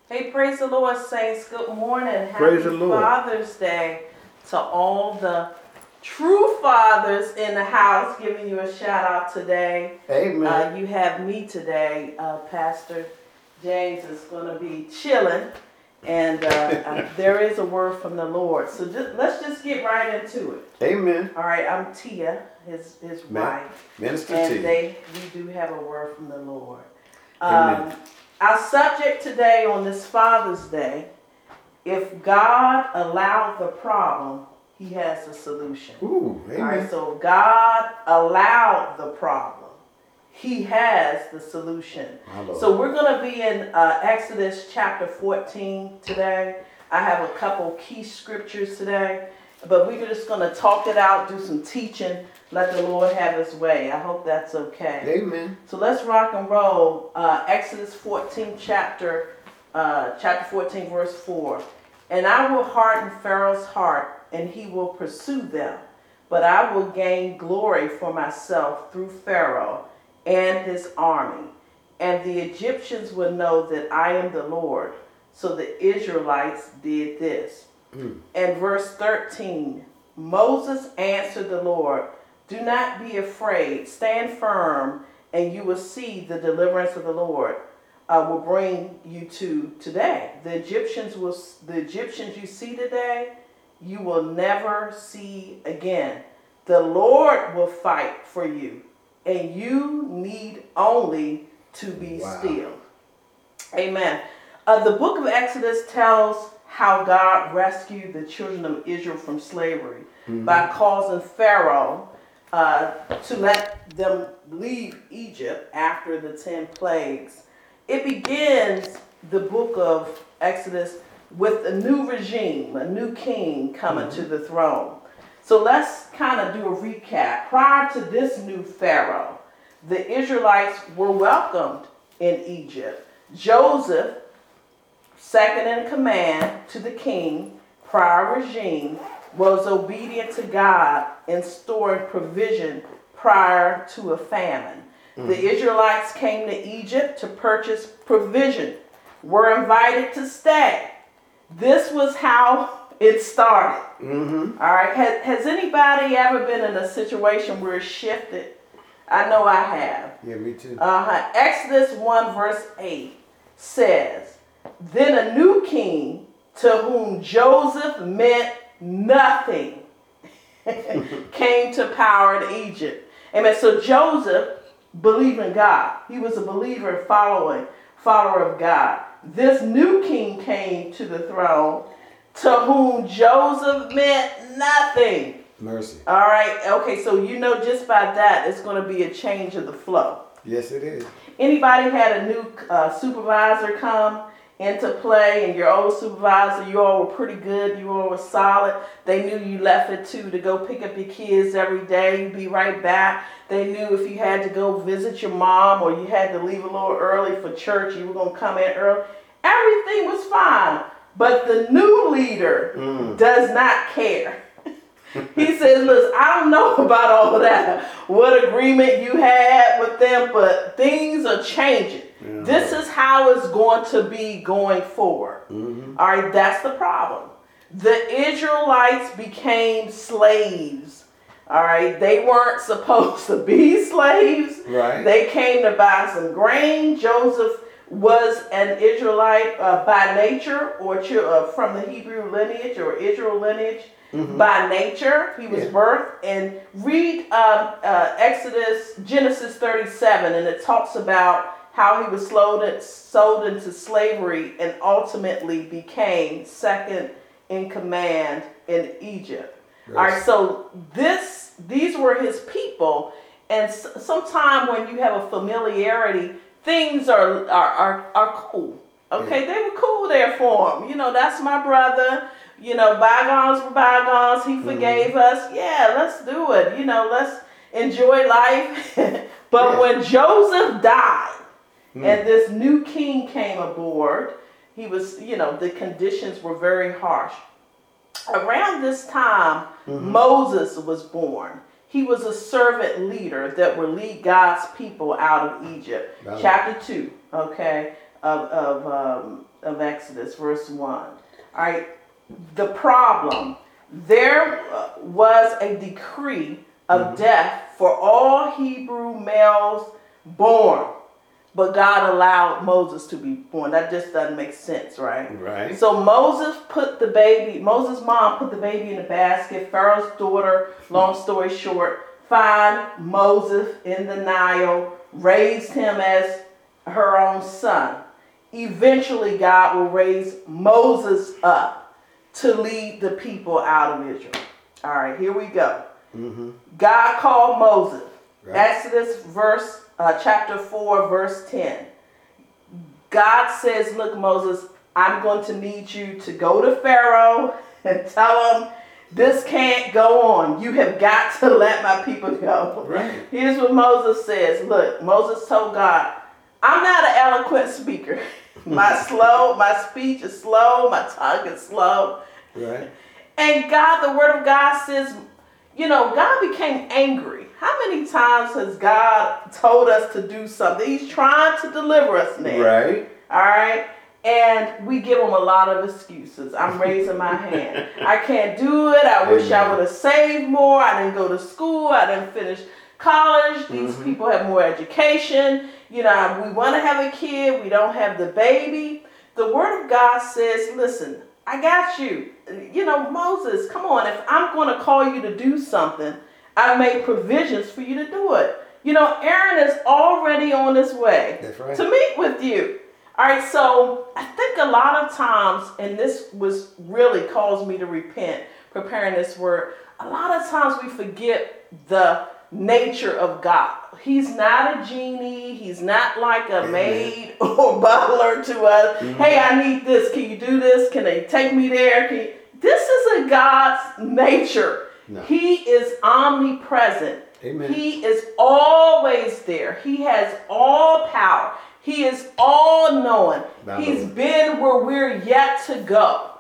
Hey, praise the Lord, saints. Good morning. Praise Happy the Lord. Father's Day to all the true fathers in the house. Giving you a shout out today. Amen. You have me today. Pastor James is going to be chilling, and there is a word from the Lord. So let's just get right into it. Amen. All right, I'm Tia, his wife, Minister and Tia. we do have a word from the Lord. Amen. Our subject today on this Father's Day, if God allowed the problem, He has a solution. Ooh, amen. All right, so God allowed the problem. He has the solution. So we're going to be in Exodus chapter 14 today. I have a couple key scriptures today, but we're just going to talk it out, do some teaching, let the Lord have His way. I hope that's okay. Amen. So let's rock and roll. Exodus 14, chapter 14, verse 4. And I will harden Pharaoh's heart, and he will pursue them. But I will gain glory for myself through Pharaoh and his army. And the Egyptians will know that I am the Lord. So the Israelites did this. And verse 13, Moses answered the Lord, do not be afraid, stand firm, and you will see the deliverance of the Lord will bring you to today. The Egyptians you see today, you will never see again. The Lord will fight for you, and you need only to be still. Amen. The book of Exodus tells how God rescued the children of Israel from slavery by causing Pharaoh to let them leave Egypt after the 10 plagues. It begins the book of Exodus with a new regime, a new king coming to the throne. So let's kind of do a recap. Prior to this new Pharaoh, the Israelites were welcomed in Egypt. Joseph, second in command to the king, prior regime, was obedient to God in storing provision prior to a famine. The Israelites came to Egypt to purchase provision, were invited to stay. This was how it started. All right. Has anybody ever been in a situation where it shifted? I know I have. Yeah, me too. Exodus 1 verse 8 says, then a new king to whom Joseph meant nothing came to power in Egypt. Amen. So Joseph believed in God. He was a believer and follower of God. This new king came to the throne to whom Joseph meant nothing. Mercy. All right. Okay, so you know just by that it's going to be a change of the flow. Yes, it is. Anybody had a new supervisor come into play, and your old supervisor, you all were pretty good, you all were solid. They knew you left at 2 to go pick up your kids every day, you'd be right back. They knew if you had to go visit your mom or you had to leave a little early for church, you were going to come in early. Everything was fine, but the new leader does not care. He says, listen, I don't know about all of that, what agreement you had with them, but things are changing. Yeah. This is how it's going to be going forward. All right, that's the problem. The Israelites became slaves. All right, they weren't supposed to be slaves. Right. They came to buy some grain. Joseph was an Israelite by nature, or from the Hebrew lineage or Israel lineage. By nature, he was birthed. And read Genesis 37, and it talks about how he was sold into slavery and ultimately became second in command in Egypt. Yes. All right, so these were his people, and sometime when you have a familiarity, things are cool. Okay, they were cool there for him. You know, that's my brother. You know, bygones were bygones. He forgave us. Yeah, let's do it. You know, let's enjoy life. But when Joseph died and this new king came aboard, he was, you know, the conditions were very harsh. Around this time, Moses was born. He was a servant leader that would lead God's people out of Egypt. Chapter 2, okay? of Exodus, verse 1. All right, the problem. There was a decree of death for all Hebrew males born, but God allowed Moses to be born. That just doesn't make sense, right? Right. So Moses put the baby, Moses' mom put the baby in a basket. Pharaoh's daughter, long story short, found Moses in the Nile, raised him as her own son. Eventually, God will raise Moses up to lead the people out of Israel. All right, here we go. God called Moses. Right. Exodus chapter 4, verse 10. God says, look, Moses, I'm going to need you to go to Pharaoh and tell him this can't go on. You have got to let my people go. Right. Here's what Moses says. Look, Moses told God, I'm not an eloquent speaker. My speech is slow. My tongue is slow. Right. And God, the word of God says, God became angry. How many times has God told us to do something? He's trying to deliver us now. Right. All right. And we give him a lot of excuses. I'm raising my hand. I can't do it. I wish I would have saved more. I didn't go to school. I didn't finish college. These people have more education. We want to have a kid. We don't have the baby. The word of God says, listen, I got you. Moses, come on. If I'm going to call you to do something, I made provisions for you to do it. Aaron is already on his way to meet with you. All right, so I think a lot of times, and this was really caused me to repent preparing this word, a lot of times we forget the nature of God. He's not a genie. He's not like a maid or butler to us. Hey, I need this. Can you do this? Can they take me there? This is a God's nature. No. He is omnipresent. Amen. He is always there. He has all power. He is all-knowing. He's been where we're yet to go.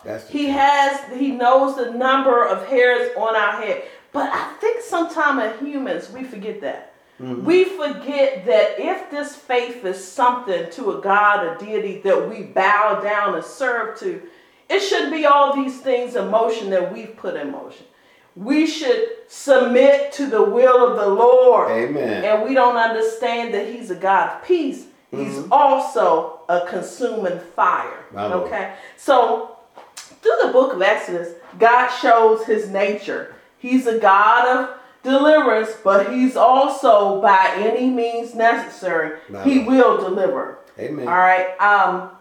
He knows the number of hairs on our head. But I think sometimes as humans, we forget that. We forget that if this faith is something to a God, a deity that we bow down and serve to, it shouldn't be all these things in motion that we've put in motion. We should submit to the will of the Lord. Amen. And we don't understand that he's a God of peace. He's also a consuming fire. Okay? So, through the book of Exodus, God shows his nature. He's a God of deliverance, but he's also, by any means necessary, he will deliver. Amen. All right?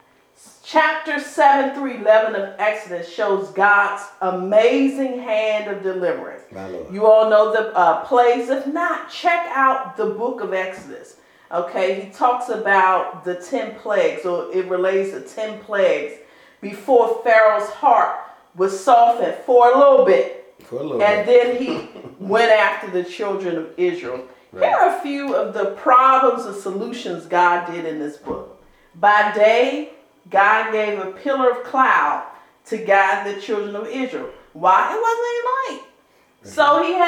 Chapter 7 through 11 of Exodus shows God's amazing hand of deliverance. You all know the plagues. If not, check out the book of Exodus. Okay, he talks about the 10 plagues, or it relates to 10 plagues before Pharaoh's heart was softened for a little bit. And then he went after the children of Israel. Right. Here are a few of the problems and solutions God did in this book. By day, God gave a pillar of cloud to guide the children of Israel. Why? It wasn't any light. So he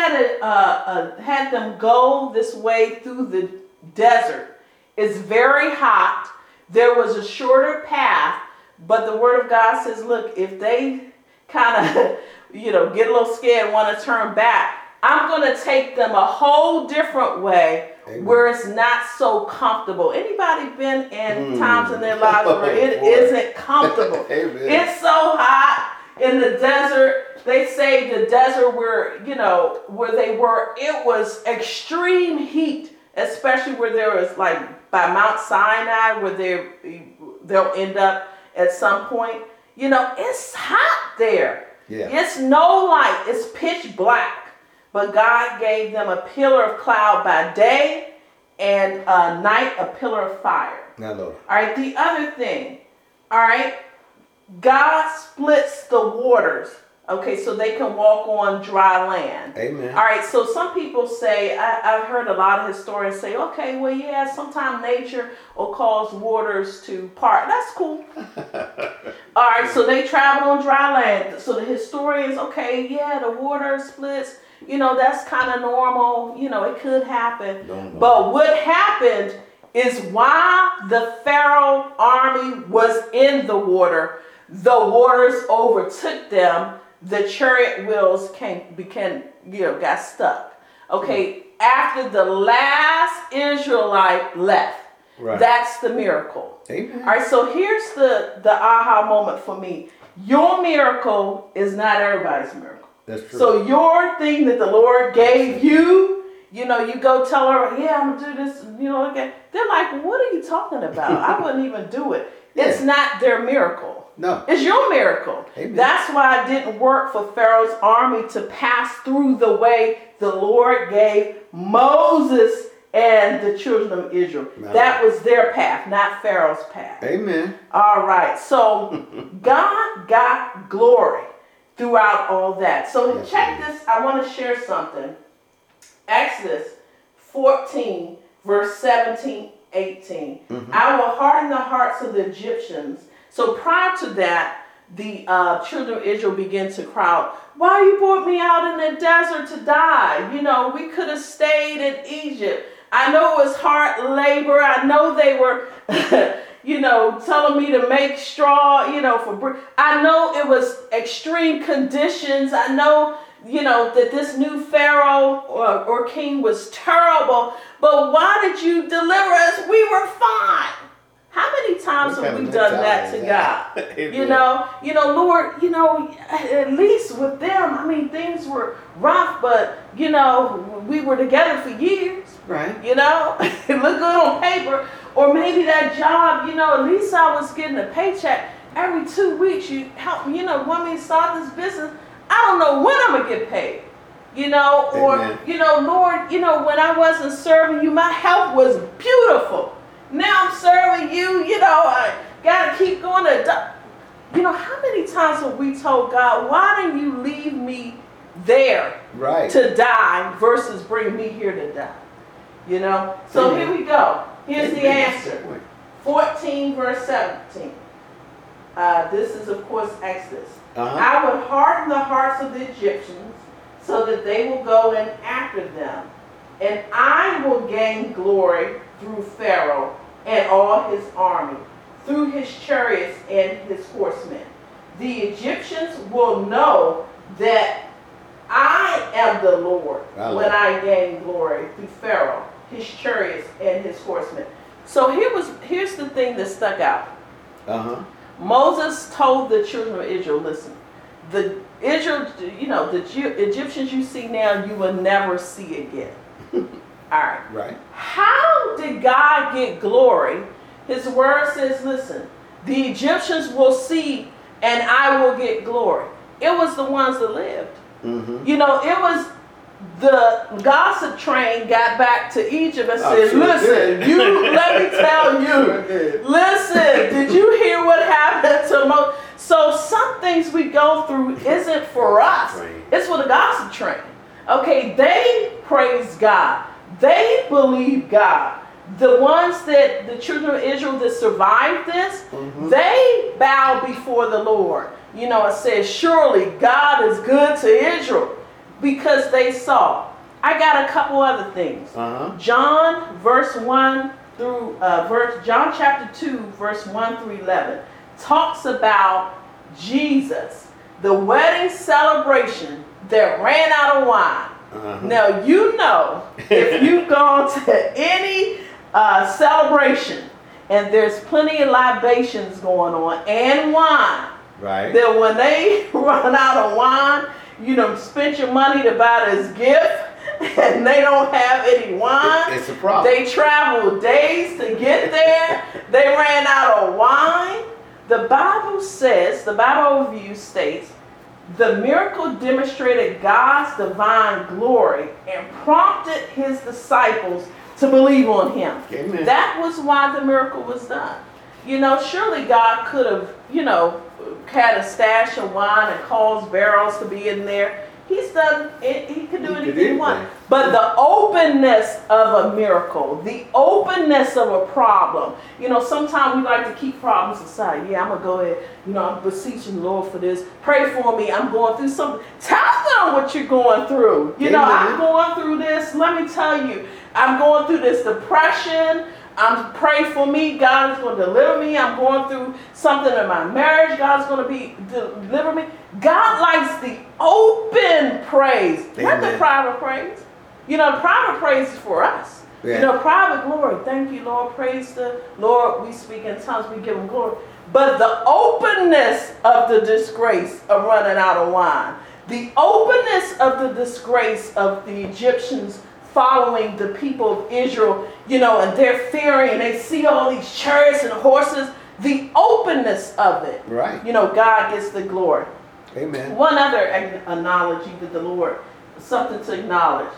had them go this way through the desert. It's very hot. There was a shorter path, but the word of God says, look, if they kind of, get a little scared and want to turn back, I'm going to take them a whole different way. Amen. Where it's not so comfortable. Anybody been in times in their lives where it isn't comfortable? It's so hot in the desert. They say the desert where they were, it was extreme heat, especially where there was like by Mount Sinai where they'll end up at some point. It's hot there. Yeah. It's no light. It's pitch black. But God gave them a pillar of cloud by day and night a pillar of fire. Now, Lord. All right, the other thing, all right, God splits the waters, okay, so they can walk on dry land. Amen. All right, so some people say, I've heard a lot of historians say, okay, well, yeah, sometimes nature will cause waters to part. That's cool. All right, so they travel on dry land. So the historians, okay, yeah, the water splits. That's kind of normal. It could happen. But what happened is while the Pharaoh army was in the waters overtook them. The chariot wheels got stuck. Okay, after the last Israelite left, Right. that's the miracle. Amen. All right, so here's the aha moment for me. Your miracle is not everybody's miracle. That's true. So your thing that the Lord gave you, you go tell her, yeah, I'm gonna do this, again. They're like, what are you talking about? I wouldn't even do it. It's Yeah. not their miracle. No. It's your miracle. Amen. That's why it didn't work for Pharaoh's army to pass through the way the Lord gave Moses and the children of Israel. No. That was their path, not Pharaoh's path. Amen. All right, so God got glory throughout all that. So Yes, check he did. this. I want to share something. Exodus 14, verse 17, 18. I will harden the hearts of the Egyptians. So prior to that, the children of Israel began to cry out, why you brought me out in the desert to die? We could have stayed in Egypt. I know it was hard labor. I know they were, telling me to make straw, I know it was extreme conditions. I know, that this new Pharaoh or king was terrible. But why did you deliver us? We were fine. How many times have we done that to God? Amen. Lord, at least with them, things were rough, but, we were together for years. Right. It looked good on paper. Or maybe that job, at least I was getting a paycheck every 2 weeks. You help me, want me to start this business. I don't know when I'm going to get paid. Or, Amen. Lord, when I wasn't serving you, my health was beautiful. Now I'm serving you, I got to keep going to, how many times have we told God, why didn't you leave me there Right. to die versus bring me here to die? So Amen. here we go. Here's the Amen. answer. 14 verse 17. This is of course Exodus. Uh-huh. I would harden the hearts of the Egyptians so that they will go in after them. And I will gain glory through Pharaoh and all his army, through his chariots and his horsemen. The Egyptians will know that I am the Lord when I gain glory through Pharaoh, his chariots, and his horsemen. So here's the thing that stuck out. Uh-huh. Moses told the children of Israel, listen, the Egyptians you see now, you will never see again. All right. Right. How did God get glory? His word says, listen, the Egyptians will see and I will get glory. It was the ones that lived. Mm-hmm. It was the gossip train got back to Egypt and said, listen, let me tell you, listen, did you hear what happened to Moses? So some things we go through isn't for us. It's for the gossip train. Okay, they praise God. They believe God. The ones that the children of Israel that survived this, they bow before the Lord. It says, surely God is good to Israel because they saw. I got a couple other things. John John chapter 2, verse 1 through 11 talks about Jesus, the wedding celebration that ran out of wine. Now, if you've gone to any celebration and there's plenty of libations going on and wine, right, that when they run out of wine, spent your money to buy this gift and they don't have any wine. It's a problem. They traveled days to get there. They ran out of wine. The Bible overview states, the miracle demonstrated God's divine glory and prompted his disciples to believe on him. Amen. That was why the miracle was done. Surely God could have, had a stash of wine and caused barrels to be in there. He could do anything he wanted. But the openness of a miracle, the openness of a problem. Sometimes we like to keep problems aside. Yeah, I'm going to go ahead. I'm beseeching the Lord for this. Pray for me. I'm going through something. Tell them what you're going through. I'm going through this. Let me tell you. I'm going through this depression. I'm pray for me. God is going to deliver me. I'm going through something in my marriage. God's going to deliver me. God likes the open praise, not the private praise. You know, the private praise is for us. Yeah. You know, private glory. Thank you, Lord. Praise the Lord. We speak in tongues. We give him glory. But the openness of the disgrace of running out of wine, the openness of the disgrace of the Egyptians following the people of Israel, you know, and they're fearing, and they see all these chariots and horses, the openness of it. Right. You know, God gets the glory. Amen. One other analogy with the Lord, something to acknowledge.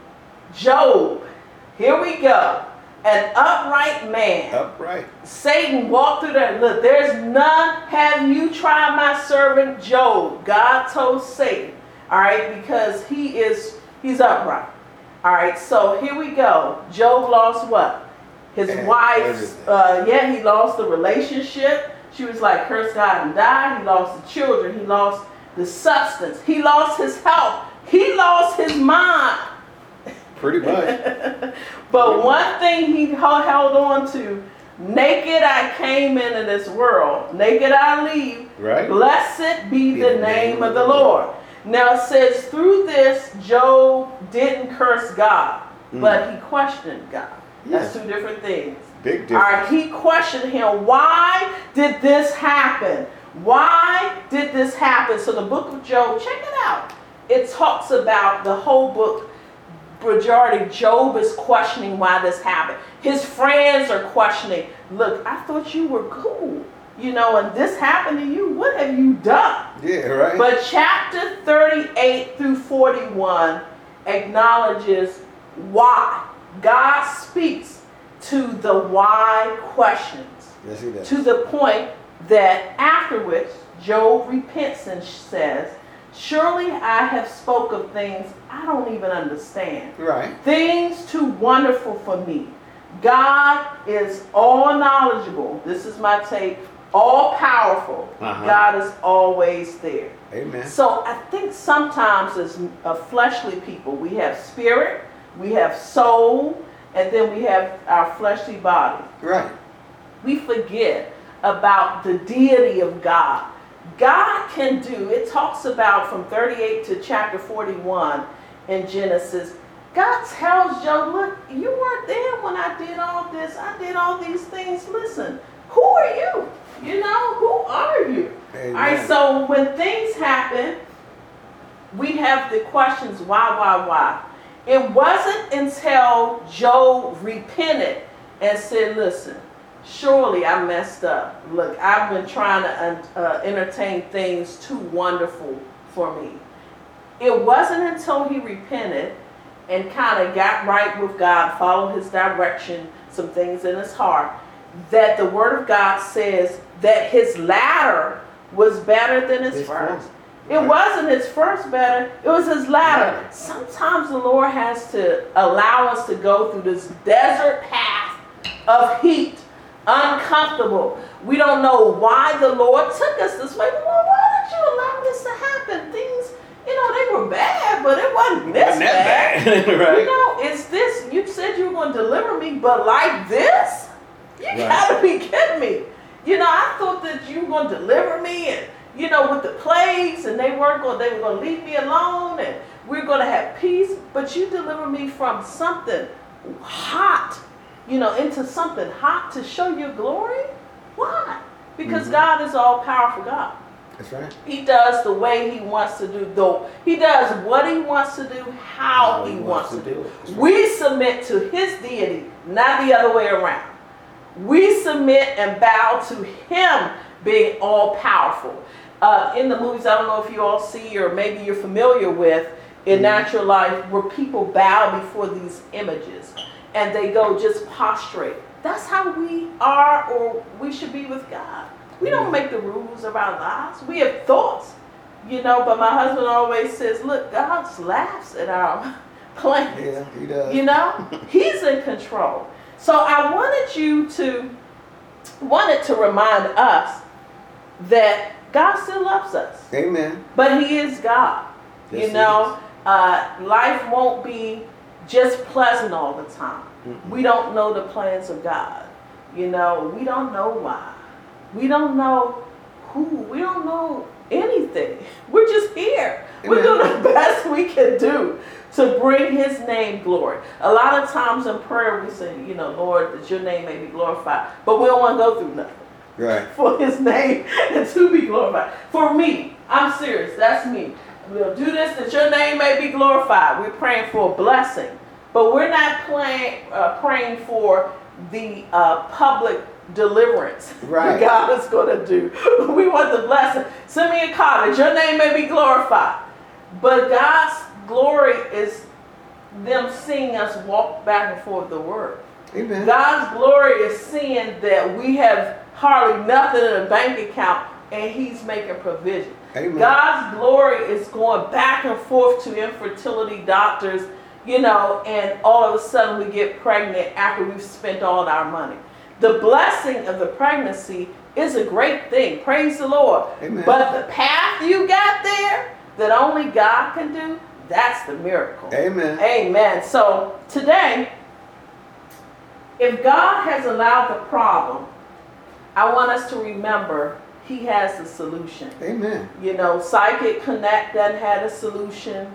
Job, here we go. An upright man. Upright. Satan walked through there. Look, there's none. Have you tried my servant Job? God told Satan. All right, because he's upright. All right, so here we go. Job lost what? His wife. He lost the relationship. She was like, curse God and die. He lost the children. He lost the substance. He lost his health. He lost his mind. Pretty much. But one thing he held on to, naked I came into this world, naked I leave. Right. Blessed be the name of the Lord. Now it says through this, Job didn't curse God, but he questioned God. That's two different things. Big difference. All right, he questioned him. Why did this happen? Why did this happen? So the book of Job, check it out. It talks about the whole book. Majority, Job is questioning why this happened. His friends are questioning. Look, I thought you were cool, you know, and this happened to you. What have you done? Yeah, right. But chapter 38 through 41 acknowledges why. God speaks to the why questions. Yes, he does. To the point that afterwards, Job repents and says, surely I have spoke of things I don't even understand. Right. Things too wonderful for me. God is all knowledgeable. This is my take. All powerful. God is always there. Amen. So I think sometimes as fleshly people, we have spirit, we have soul, and then we have our fleshly body. Right. We forget about the deity of God. God can do, it talks about from 38 to chapter 41 in Genesis. God tells Job, look, you weren't there when I did all this. I did all these things. Listen, who are you? You know, who are you? Amen. All right, so when things happen, we have the questions, why? It wasn't until Job repented and said, listen, surely I messed up. Look, I've been trying to entertain things too wonderful for me. It wasn't until he repented and kind of got right with God, followed his direction, some things in his heart, that the word of God says that his latter was better than his first. It wasn't his first better, it was his latter. Right. Sometimes the Lord has to allow us to go through this desert path of heat, uncomfortable. We don't know why the Lord took us this way. Lord, why did you allow this to happen? Things, you know, they were bad, but it wasn't this bad. Right. You know, it's this, you said you were going to deliver me, but like this? You gotta be kidding me. You know, I thought that you were going to deliver me and, you know, with the plagues, and they were going to leave me alone, and we're going to have peace, but you deliver me from something hot, you know, into something hot to show your glory? Why? Because God is all powerful God. That's right. He does the way he wants to do, though. He does what he wants to do, how he wants to do it. Right. We submit to his deity, not the other way around. We submit and bow to him being all powerful. In the movies, I don't know if you all see or maybe you're familiar with in natural life where people bow before these images and they go just prostrate. That's how we are or we should be with God. We don't make the rules of our lives. We have thoughts, you know, but my husband always says, look, God laughs at our plans. Yeah, he does. You know, he's in control. So I wanted to remind us that God still loves us. Amen. But he is God. Yes, you know, life won't be just pleasant all the time. We don't know the plans of God. You know, we don't know why. We don't know who. We don't know anything. We're just here. We're doing the best we can do to bring his name glory. A lot of times in prayer we say, you know, Lord, that your name may be glorified. But we don't want to go through nothing. Right. For his name and to be glorified. For me, I'm serious. That's me. We'll do this that your name may be glorified. We're praying for a blessing. But we're not praying for the public deliverance that God is going to do. We want the blessing. Send me a card that your name may be glorified. But God's glory is them seeing us walk back and forth the word. Amen. God's glory is seeing that we have hardly nothing in a bank account and he's making provision. Amen. God's glory is going back and forth to infertility doctors, you know, and all of a sudden we get pregnant after we've spent all our money. The blessing of the pregnancy is a great thing. Praise the Lord. Amen. But the path you got there that only God can do, that's the miracle. Amen. Amen. So today, if God has allowed the problem, I want us to remember he has the solution. Amen. You know, Psychic Connect that had a solution.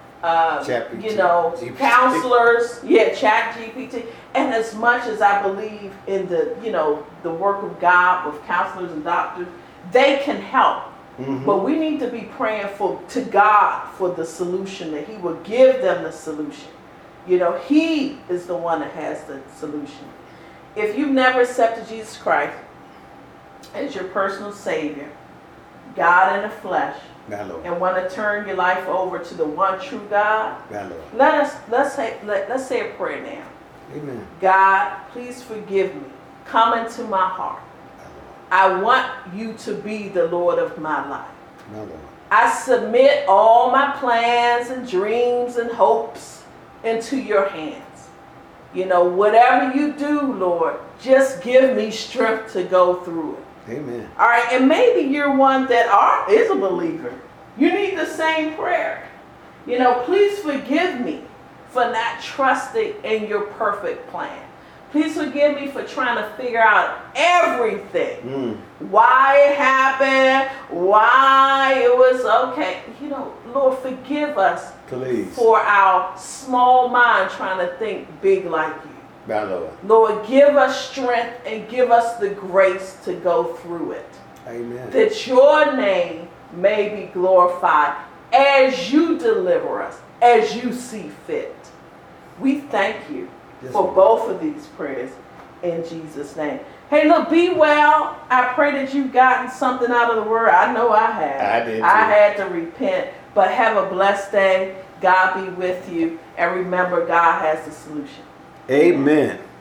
You know, GPT. Counselors, Chat GPT. And as much as I believe in the, you know, the work of God with counselors and doctors, they can help. Mm-hmm. But we need to be praying to God for the solution, that he will give them the solution. You know, he is the one that has the solution. If you've never accepted Jesus Christ as your personal Savior, God in the flesh, and want to turn your life over to the one true God, let's say a prayer now. Amen. God, please forgive me. Come into my heart. I want you to be the Lord of my life. I submit all my plans and dreams and hopes into your hands. You know, whatever you do, Lord, just give me strength to go through it. Amen. All right, and maybe you're one that is a believer. You need the same prayer. You know, please forgive me for not trusting in your perfect plan. Please forgive me for trying to figure out everything. Why it happened, why it was okay. You know, Lord, forgive us for our small mind trying to think big like you. Lord, give us strength and give us the grace to go through it. Amen. That your name may be glorified as you deliver us, as you see fit. We thank you for both of these prayers in Jesus' name. Hey, look, be well. I pray that you've gotten something out of the word. I know I have. I did too. I had to repent, but have a blessed day. God be with you. And remember, God has the solution. Amen.